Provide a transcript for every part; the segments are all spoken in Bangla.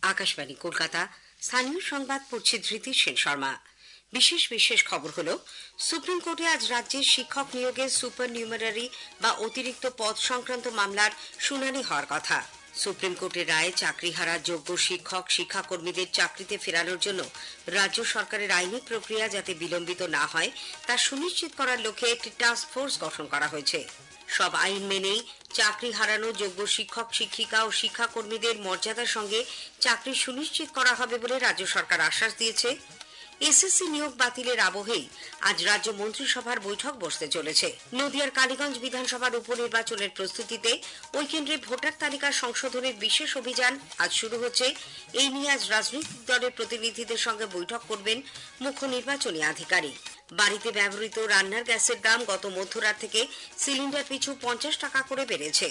আকাশবাণী কলকাতা। স্থানীয় সংবাদ পড়ছে ধৃতি সেন শর্মা। বিশেষ খবর হলো, সুপ্রিম কোর্টে আজ রাজ্যের শিক্ষক নিয়োগের সুপার নিউমারারি বা অতিরিক্ত পদ সংক্রান্ত মামলার শুনানি হওয়ার কথা। সুপ্রিম কোর্টের রায়ে চাকরিহারা যোগ্য শিক্ষক শিক্ষাকর্মীদের চাকরিতে ফেরানোর জন্য রাজ্য সরকারের আইনি প্রক্রিয়া যাতে বিলম্বিত না হয় তা সুনিশ্চিত করার লক্ষ্যে একটি টাস্ক ফোর্স গঠন করা হয়েছে। সব আইন মেনেই চাকরি হারানো যোগ্য শিক্ষক শিক্ষিকা ও শিক্ষাকর্মীদের মর্যাদার সঙ্গে চাকরি সুনিশ্চিত করা হবে বলে রাজ্য সরকার আশ্বাস দিয়েছে। এসএসসি নিয়োগ বাতিলের আবহেই আজ রাজ্য মন্ত্রিসভার বৈঠক বসতে চলেছে। নদিয়ার কালীগঞ্জ বিধানসভার উপনির্বাচনের প্রস্তুতিতে ওই কেন্দ্রে ভোটার তালিকা সংশোধনের বিশেষ অভিযান আজ শুরু হচ্ছে। এই নিয়ে আজ রাজনৈতিক দলের প্রতিনিধিদের সঙ্গে বৈঠক করবেন মুখ্য নির্বাচনী আধিকারিক। বাড়িতে ব্যবহৃত রান্নার গ্যাসের দাম গত মধ্যরাত থেকে সিলিন্ডার পিছু 50 টাকা করে বেড়েছে।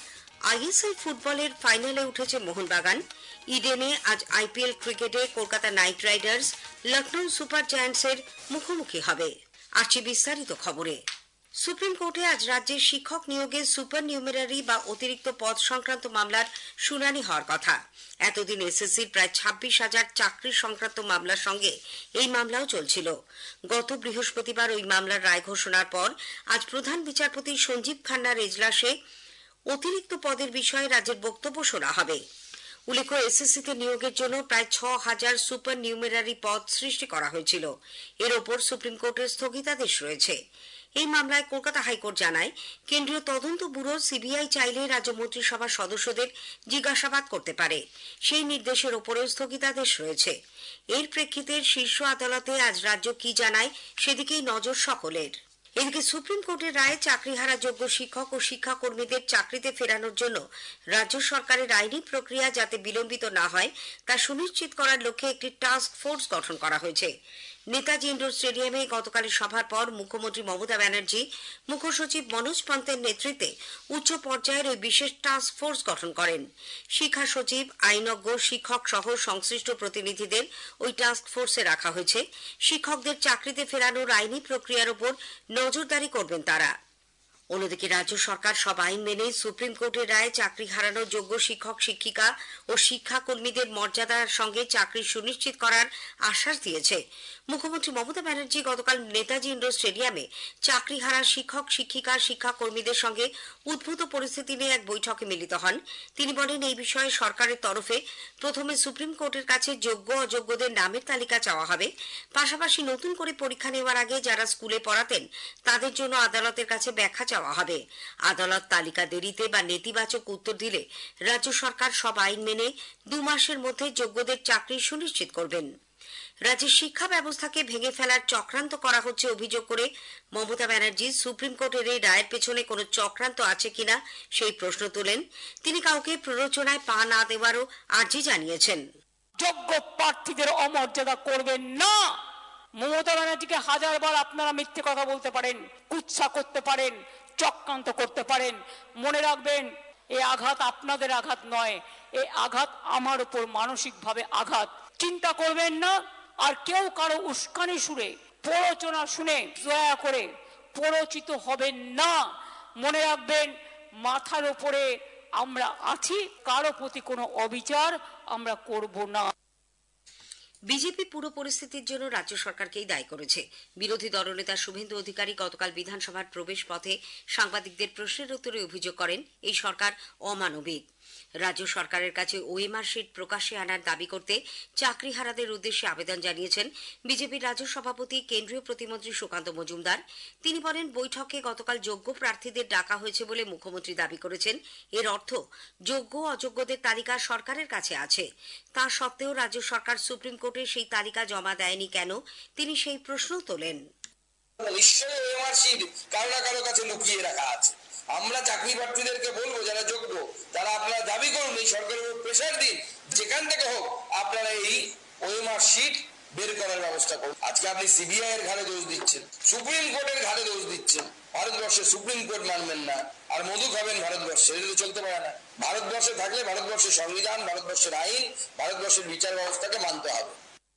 আইএসএল ফুটবলের ফাইনালে উঠেছে মোহনবাগান। ইডেনে আজ আইপিএল ক্রিকেটে Kolkata Knight Riders Lucknow Super জায়ান্টসের মুখোমুখি হবে। আসছে বিস্তারিত খবরে। সুপ্রিম কোর্টে আজ রাজ্যের শিক্ষক নিয়োগে সুপার নিউমেরারি বা অতিরিক্ত পদ সংক্রান্ত মামলার শুনানি হওয়ার কথা। এতদিন এসএসসির প্রায় 26,000 চাকরি সংক্রান্ত মামলার সঙ্গে এই মামলাও চলছিল। গত বৃহস্পতিবার ওই মামলার রায় ঘোষণার পর আজ প্রধান বিচারপতি সঞ্জীব খান্নার এজলাসে অতিরিক্ত পদের বিষয়ে রাজ্যের বক্তব্য শোনা হবে। উল্লেখ্য, এসএসসিতে নিয়োগের জন্য প্রায় 6,000 সুপার নিউমেরারি পদ সৃষ্টি করা হয়েছিল। এর ওপর সুপ্রিম কোর্টের স্থগিতাদেশ রয়েছে। এই মামলায় কলকাতা হাইকোর্ট জানায়, কেন্দ্রীয় তদন্ত ব্যুরো সিবিআই চাইলে রাজ্য মন্ত্রিসভার সদস্যদের জিজ্ঞাসাবাদ করতে পারে। সেই নির্দেশের ওপরেও স্থগিতাদেশ রয়েছে। এর প্রেক্ষিতে শীর্ষ আদালতে আজ রাজ্য কি জানায় সেদিকেই নজর সকলের। এদিকে সুপ্রিম কোর্টের রায়ে চাকরিহারা যোগ্য শিক্ষক ও শিক্ষাকর্মীদের চাকরিতে ফেরানোর জন্য রাজ্য সরকারের আইনি প্রক্রিয়া যাতে বিলম্বিত না হয় তা সুনিশ্চিত করার লক্ষ্যে একটি টাস্ক ফোর্স গঠন করা হয়েছে। নেতাজি ইন্ডোর স্টেডিয়ামে গতকালের সভার পর মুখ্যমন্ত্রী মমতা ব্যানার্জি মুখ্য সচিব মনোজ পন্তের নেতৃত্বে উচ্চ পর্যায়ের ওই বিশেষ টাস্ক ফোর্স গঠন করেন। শিক্ষা সচিব, আইনজ্ঞ, শিক্ষক সহ সংশ্লিষ্ট প্রতিনিধিদের ওই টাস্ক ফোর্সে রাখা হয়েছে। শিক্ষকদের চাকরিতে ফেরানোর আইনি প্রক্রিয়ার উপর নজরদারি করবেন তারা। অন্যদিকে রাজ্য সরকার সব আইন মেনে সুপ্রিম কোর্টের রায়ে চাকরি হারানো যোগ্য শিক্ষক শিক্ষিকা ও শিক্ষাকর্মীদের মর্যাদার সঙ্গে চাকরি সুনিশ্চিত করার আশ্বাস দিয়েছে। মুখ্যমন্ত্রী মমতা ব্যানার্জি গতকাল নেতাজি ইন্ডোর স্টেডিয়ামে চাকরি হারা শিক্ষক শিক্ষিকা শিক্ষাকর্মীদের সঙ্গে উদ্ভূত পরিস্থিতি নিয়ে এক বৈঠকে মিলিত হন। তিনি বলেন, এই বিষয়ে সরকারের তরফে প্রথমে সুপ্রিম কোর্টের কাছে যোগ্য অযোগ্যদের নামের তালিকা চাওয়া হবে। পাশাপাশি নতুন করে পরীক্ষা নেওয়ার আগে যারা স্কুলে পড়াতেন তাদের জন্য আদালতের কাছে ব্যাখ্যা চাওয়া হবে। আদালত তালিকা দেরিতে বা নেতিবাচক উত্তর দিলে রাজ্য সরকার সব আইন মেনে 2 মাসের মধ্যে যোগ্যদের চাকরি সুনিশ্চিত করবেন। রাজ্যের শিক্ষা ব্যবস্থাকে ভেঙে ফেলার চক্রান্ত করা হচ্ছে অভিযোগ করে মমতা ব্যানার্জি সুপ্রিম কোর্টের এই রায়ের পেছনে কোনো চক্রান্ত আছে কিনা সেই প্রশ্ন তোলেন। তিনি কাউকে প্ররোচনায় পা না দেওয়ারও আর্জি জানিয়েছেন। যোগ্য প্রার্থীদের অমর্যাদা করবেন না। মমতা ব্যানার্জিকে হাজারবার আপনারা মিথ্যে কথা বলতে পারেন, কুৎসা করতে পারেন, চক্রান্ত করতে পারেন। মনে রাখবেন, এই আঘাত আপনাদের আঘাত নয়, এই আঘাত আমার উপর মানসিকভাবে আঘাত। চিন্তা করবেন না। আর কেউ কারো উস্কানি সুরে প্ররোচনা শুনে দয়া করে প্ররোচিত হবেন না। মনে রাখবেন, মাথার উপরে আমরা আছি, কারো প্রতি কোনো অবিচার আমরা করব না। বিজেপি পুরো পরিস্থিতির জন্য রাজ্য সরকারকেই দায়ী করেছে। বিরোধী দলনেতা শুভেন্দু অধিকারী গতকাল বিধানসভার প্রবেশ পথে সাংবাদিকদের প্রশ্নের উত্তরে অভিযোগ করেন, এই সরকার অমানবিক। রাজ্য সরকারের কাছে ওএমআর শিট প্রকাশ্যে আনার দাবি করতে চাকরিহারাদের উদ্দেশ্যে আবেদন জানিয়েছেন বিজেপির রাজ্য সভাপতি কেন্দ্রীয় প্রতিমন্ত্রী সুকান্ত মজুমদার। তিনি বলেন, বৈঠকে গতকাল যোগ্য প্রার্থীদের ডাকা হয়েছে বলে মুখ্যমন্ত্রী দাবি করেছেন। এর অর্থ যোগ্য অযোগ্যদের তালিকা সরকারের কাছে আছে। তা সত্ত্বেও রাজ্য সরকার সুপ্রিম কোর্টে সেই তালিকা জমা দেয়নি কেন, তিনি সেই প্রশ্ন তোলেন। নিশ্চয়ই ওএমআর শিট কারো না কারো কাছে লুকিয়ে রাখা আছে। আমরা চাকরি প্রার্থীদেরকে বলবো, যারা যোগ্য তারা আপনারা দাবি করুন, এই সরকারের উপর প্রেসার দিন, যেখান থেকে হোক আপনারা এই ওএমআর শিট বের করার ব্যবস্থা করুন। আজকে আপনি সিবিআই এর ঘাড়ে দোষ দিচ্ছেন, সুপ্রিম কোর্টের ঘাড়ে দোষ দিচ্ছেন। ভারতবর্ষে সুপ্রিম কোর্ট মানবেন না আর মধু খাবেন ভারতবর্ষে, এটা তো চলতে পারে না। ভারতবর্ষে থাকলে ভারতবর্ষের সংবিধান, ভারতবর্ষের আইন, ভারতবর্ষের বিচার ব্যবস্থাকে মানতে হবে।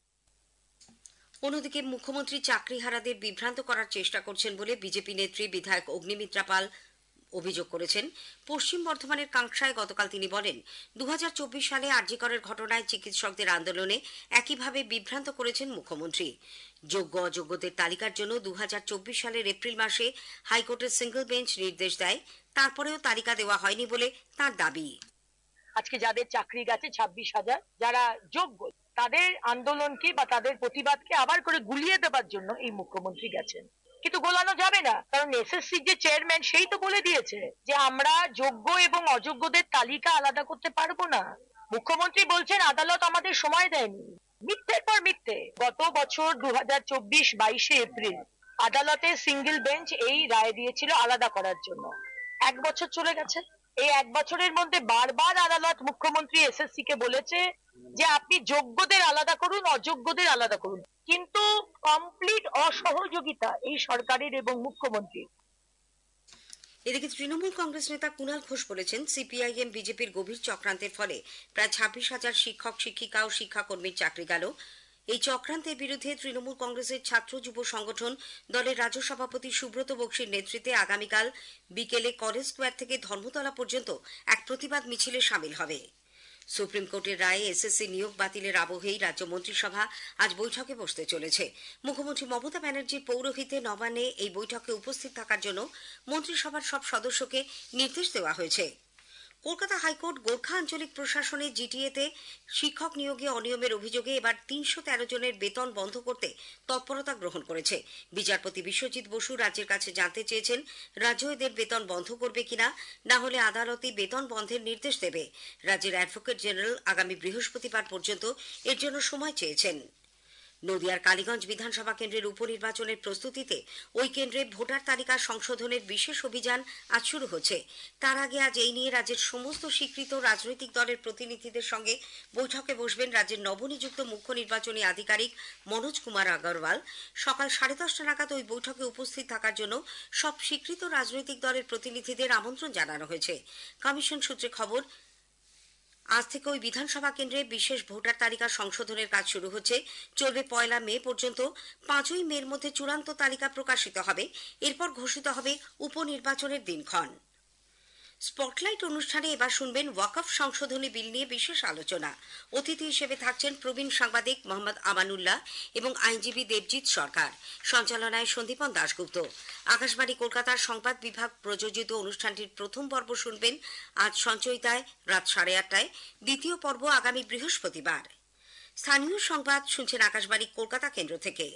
অন্যদিকে মুখ্যমন্ত্রী চাকরিহারাদের বিভ্রান্ত করার চেষ্টা করছেন বলে বিজেপি নেত্রী বিধায়ক অগ্নিমিত্রা পাল অভিযোগ করেছেন পশ্চিম বর্ধমানের কাংসায়। গতকাল তিনি বলেন 2024 সালে আরজি করের ঘটনায় চিকিৎসকদের আন্দোলনে একইভাবে বিভ্রান্ত করেছেন মুখ্যমন্ত্রী। যোগ্য অযোগ্যদের তালিকার জন্য 2024 সালের এপ্রিল মাসে হাইকোর্টের সিঙ্গল বেঞ্চ নির্দেশ দেয়, তারপরেও তালিকা দেওয়া হয়নি বলে তার দাবি। আজকে যাদের চাকরি গেছে 26,000, যারা যোগ্য, তাদের আন্দোলনকে বা তাদের প্রতিবাদকে আবার করে গুলিয়ে দেবার জন্য এই মুখ্যমন্ত্রী গেছেন। কিন্তু গোলানো যাবে না, কারণ এসএসসির যে চেয়ারম্যান সেই তো বলে দিয়েছে যে আমরা যোগ্য এবং অযোগ্যদের তালিকা আলাদা করতে পারবো না। মুখ্যমন্ত্রী বলছেন আদালত আমাদের সময় দেয়নি। মিথ্যের পর মিথ্যে। গত বছর 2024-22 এপ্রিল আদালতে সিঙ্গেল বেঞ্চ এই রায় দিয়েছিল আলাদা করার জন্য। 1 বছর চলে গেছে। এই 1 বছরের মধ্যে বারবার আদালত মুখ্যমন্ত্রী এসএসসি কে বলেছে যে আপনি যোগ্যদের আলাদা করুন, অযোগ্যদের আলাদা করুন, কিন্তু কমপ্লিট অসহযোগিতা এই সরকারের এবং মুখ্যমন্ত্রীর। এদিকে তৃণমূল কংগ্রেস নেতা কুণাল ঘোষ বলেছেন সিপিআইএম বিজেপির গভীর চক্রান্তের ফলে প্রায় 26,000 শিক্ষক শিক্ষিকা ও শিক্ষাকর্মীর চাকরি গেল। এই চক্রান্তের বিরুদ্ধে তৃণমূল কংগ্রেসের ছাত্র যুব সংগঠন দলের রাজ্য সভাপতি সুব্রত বক্সির নেতৃত্বে আগামীকাল বিকেলে কলেজ স্কোয়ার থেকে ধর্মতলা পর্যন্ত এক প্রতিবাদ মিছিলে সামিল হবে। সুপ্রিম কোর্টের রায়ে এসএসসি নিয়োগ বাতিলের আবহেই রাজ্য মন্ত্রিসভা আজ বৈঠকে বসতে চলেছে। মুখ্যমন্ত্রী মমতা ব্যানার্জির পৌরোহিত্যে নবান্নে এই বৈঠকে উপস্থিত থাকার জন্য মন্ত্রিসভার সব সদস্যকে নির্দেশ দেওয়া হয়েছে। কলকাতা হাইকোর্ট গোর্খা আঞ্চলিক প্রশাসনের জিটিএতে শিক্ষক নিয়োগে অনিয়মের অভিযোগে এবার 313 জনের বেতন বন্ধ করতে তৎপরতা গ্রহণ করেছে। বিচারপতি বিশ্বজিৎ বসু রাজ্যের কাছে জানতে চেয়েছেন রাজ্য এদের বেতন বন্ধ করবে কিনা, না হলে আদালতই বেতন বন্ধের নির্দেশ দেবে। রাজ্যের অ্যাডভোকেট জেনারেল আগামী বৃহস্পতিবার পর্যন্ত এর জন্য সময় চেয়েছেন। নদিয়ার কালীগঞ্জ বিধানসভা কেন্দ্রের উপনির্বাচনের প্রস্তুতিতে ওই কেন্দ্রে ভোটার তালিকা সংশোধনের বিশেষ অভিযান আজ শুরু হচ্ছে। তার আগে আজ এই নিয়ে রাজ্যের সমস্ত স্বীকৃত রাজনৈতিক দলের প্রতিনিধিদের সঙ্গে বৈঠকে বসবেন রাজ্যের নবনিযুক্ত মুখ্য নির্বাচনী আধিকারিক মনোজ কুমার আগরওয়াল। সকাল 10:30 নাগাদ ওই বৈঠকে উপস্থিত থাকার জন্য সব স্বীকৃত রাজনৈতিক দলের প্রতিনিধিদের আমন্ত্রণ জানানো হয়েছে। কমিশন সূত্রে খবর, আজ থেকে ওই বিধানসভা কেন্দ্রে বিশেষ ভোটার তালিকা সংশোধনের কাজ শুরু হচ্ছে। চলবে 1 মে পর্যন্ত। 5ই মের মধ্যে চূড়ান্ত তালিকা প্রকাশিত হবে। এরপর ঘোষিত হবে উপনির্বাচনের দিনক্ষণ। স্পটলাইট অনুষ্ঠানে এবার শুনবেন ওয়াকফ সংশোধনী বিল নিয়ে বিশেষ আলোচনা। অতিথি হিসেবে থাকছেন প্রবীণ সাংবাদিক মোহাম্মদ আমানুল্লাহ এবং আইনজীবী দেবজিৎ সরকার। সঞ্চালনায় সন্দীপন দাশগুপ্ত। আকাশবাণী কলকাতার সংবাদ বিভাগ প্রযোজিত অনুষ্ঠানটির প্রথম পর্ব শুনবেন আজ সঞ্চয়িতায় রাত 8:30টায়। দ্বিতীয় পর্ব আগামী বৃহস্পতিবার। স্থানীয় সংবাদ শুনছেন আকাশবাণী কলকাতা কেন্দ্র থেকে।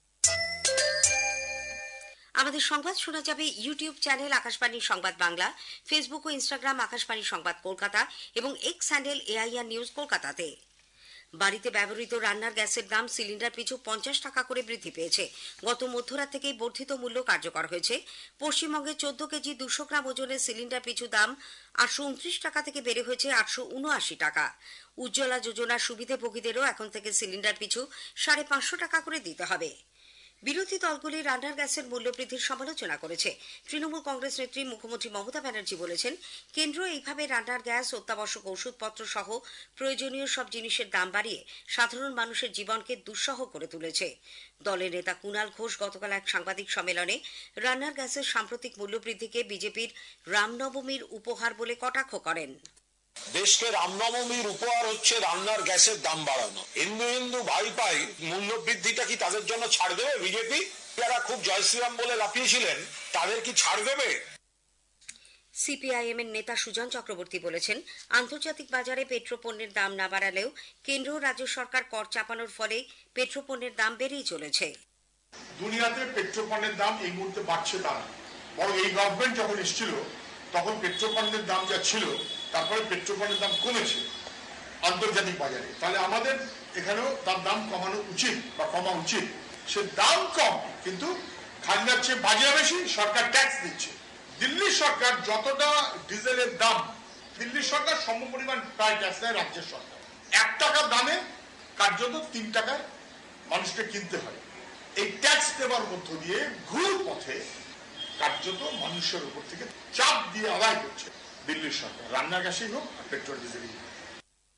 আমাদের সংবাদ শোনা যাবে ইউটিউব চ্যানেল আকাশবাণী সংবাদ বাংলা, ফেসবুক ও ইনস্টাগ্রাম আকাশবাণী সংবাদ কলকাতা এবং এক্স হ্যান্ডেল এআইআর নিউজ কলকাতাতে। বাড়িতে ব্যবহৃত রান্নার গ্যাসের দাম সিলিন্ডার পিছু 50 টাকা করে বৃদ্ধি পেয়েছে। গত মধ্যরাত থেকেই বর্ধিত মূল্য কার্যকর হয়েছে। পশ্চিমবঙ্গে 14 কেজি 200 গ্রাম ওজনের সিলিন্ডার পিছু দাম 829 টাকা থেকে বেড়ে হয়েছে 879 টাকা। উজ্জ্বলা যোজনার সুবিধাভোগীদেরও এখন থেকে সিলিন্ডার পিছু 550 টাকা করে দিতে হবে। বিরোধী দলগুলি রান্নার গ্যাসের মূল্য বৃদ্ধির সমালোচনা করেছে। তৃণমূল কংগ্রেস নেত্রী মুখ্যমন্ত্রী মমতা ব্যানার্জি বলেছেন, কেন্দ্র এইভাবে রান্নার গ্যাস, অত্যাবশ্যক ওষুধপত্র সহ প্রয়োজনীয় সব জিনিসের দাম বাড়িয়ে সাধারণ মানুষের জীবনকে দুঃসহ করে তুলেছে। দলের নেতা কুণাল ঘোষ গতকাল এক সাংবাদিক সম্মেলনে রান্নার গ্যাসের সাম্প্রতিক মূল্যবৃদ্ধিকে বিজেপির রামনবমীর উপহার বলে কটাক্ষ করেন। দেশকে রামনবমীর উপহার হচ্ছে রান্নার গ্যাসের দাম বাড়ানো। হিন্দু হিন্দু ভাই পাই মূল্য বৃদ্ধিটা কি তাদের জন্য ছাড় দেবে বিজেপি? যারা খুব জয় শ্রীরাম বলে লাফিয়েছিলেন তাদের কি ছাড় দেবে? সিপিআইএম এর নেতা সুজন চক্রবর্তী বলেছেন, আন্তর্জাতিক বাজারে পেট্রোপণ্যের দাম না বাড়ালেও কেন্দ্র ও রাজ্য সরকার কর চাপানোর ফলে পেট্রোপণ্যের দাম বেড়েই চলেছে। দুনিয়াতে পেট্রোপণ্যের দাম এই মুহূর্তে বাড়ছে তা না, বরং এই গভর্নমেন্ট যখন এসেছিল তখন পেট্রোপণ্যের দাম যা ছিল তারপরে পেট্রোপণ্যের দাম কমেছে আন্তর্জাতিক বাজারে। তাহলে আমাদের এখানেও তার দাম কমানো উচিত বা কমা উচিত। সে দাম কম, কিন্তু খাজনার চেয়ে বাজেট বেশি, সরকার ট্যাক্স দিচ্ছে। দিল্লি সরকার যতটা ডিজেলের দাম, দিল্লি সরকার সম পরিমাণ প্রায় ট্যাক্স দেয় রাজ্যের সরকার। 1 টাকা দামে কার্যত 3 টাকায় মানুষকে কিনতে হয়। এই ট্যাক্স দেওয়ার মধ্য দিয়ে ঘুর পথে কার্যত মানুষের উপর থেকে চাপ দিয়ে আদায় করছে দিল্লির সরকার, রান্না গ্যাসেই হোক আর পেট্রোল ডিজেলই হোক।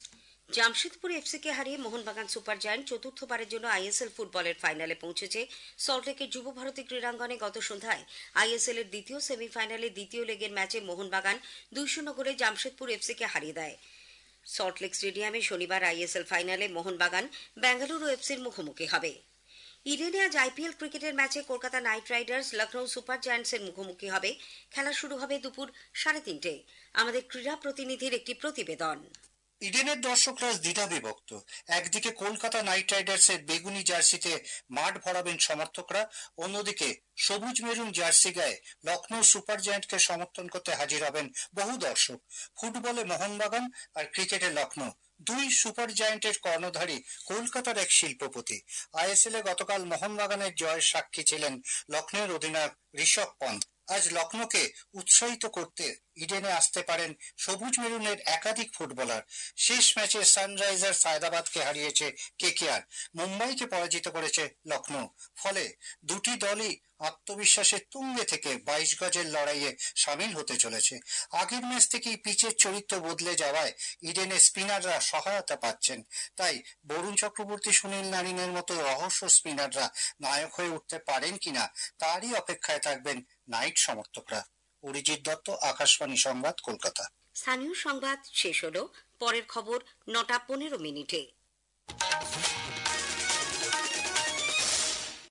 জামশেদপুর এফসিকে হারিয়ে মোহনবাগান সুপার জায়ান্ট চতুর্থবারের জন্য আইএসএল ফুটবলের ফাইনালে পৌঁছেছে। সল্টলেকের যুব ভারতী ক্রীড়াঙ্গনে গত সন্ধ্যায় আইএসএল এর দ্বিতীয় সেমিফাইনালে দ্বিতীয় লেগের ম্যাচে মোহনবাগান 2-0 গোলে জামশেদপুর এফসিকে হারিয়ে দেয়। সল্টলেক স্টেডিয়ামে শনিবার আইএসএল ফাইনালে মোহনবাগান বেঙ্গালুরু এফসির মুখোমুখি হবে। ইডেনে আজ আইপিএল ক্রিকেটের ম্যাচে Kolkata Knight Riders Lucknow Super জায়ান্টসের মুখোমুখি হবে। খেলা শুরু হবে দুপুর 3:30টায়। আমাদের ক্রীড়া প্রতিনিধির একটি প্রতিবেদন। ইডেনের দর্শকরা দ্বিধা বিভক্ত। একদিকে কলকাতা নাইট রাইডার্সের বেগুনি জার্সিতে মাঠ ভরাবেন সমর্থকরা, অন্যদিকে সবুজ মেরুন জার্সি গায়ে লখনৌ সুপার জায়ান্টকে সমর্থন করতে হাজির হবেন বহু দর্শক। ফুটবলে মোহনবাগান আর ক্রিকেটে লখনৌ, দুই সুপার জায়ান্টের কর্ণধারী কলকাতার এক শিল্পপতি। আইএসএল এ গতকাল মোহনবাগানের জয়ের সাক্ষী ছিলেন লখনৌর অধিনায়ক ঋষভ পন্থ। আজ লখনৌকে উৎসাহিত করতে ইডেনে আসতে পারেন সবুজ মেরুনের একাধিক ফুটবলার। শেষ ম্যাচে সানরাইজার্স হায়দ্রাবাদকে হারিয়েছে কেকেআর, মুম্বাইকে পরাজিত করেছে লখনৌ। ফলে দুটি দলই আত্মবিশ্বাসের তুঙ্গে থেকে 22 গজের লড়াইয়ে সামিল হতে চলেছে। আগের ম্যাচ থেকেই পিচের চরিত্র বদলে যাওয়ায় ইডেনে স্পিনাররা সহায়তা পাচ্ছেন। তাই বরুণ চক্রবর্তী, সুনীল নারিনের মতো রহস্য স্পিনাররা নায়ক হয়ে উঠতে পারেন কিনা তারই অপেক্ষায় থাকবেন নাইট সমর্থকরা। অরিজিৎ দত্ত, আকাশবাণী সংবাদ, কলকাতা। স্থানীয় সংবাদ শেষ হলো। পরের খবর 9:15 মিনিটে।